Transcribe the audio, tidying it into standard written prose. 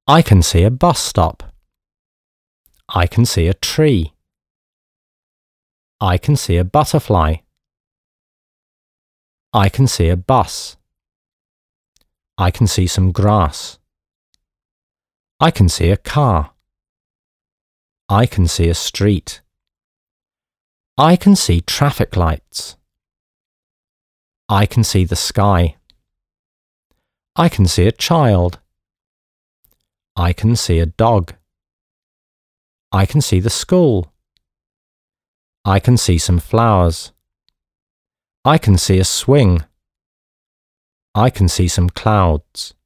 I can see a bus stop. I can see a tree. I can see a butterfly. I can see a bus. I can see some grass. I can see a car. I can see a street. I can see traffic lights. I can see the sky. I can see a child. I can see a dog. I can see the school. I can see some flowers. I can see a swing. I can see some clouds.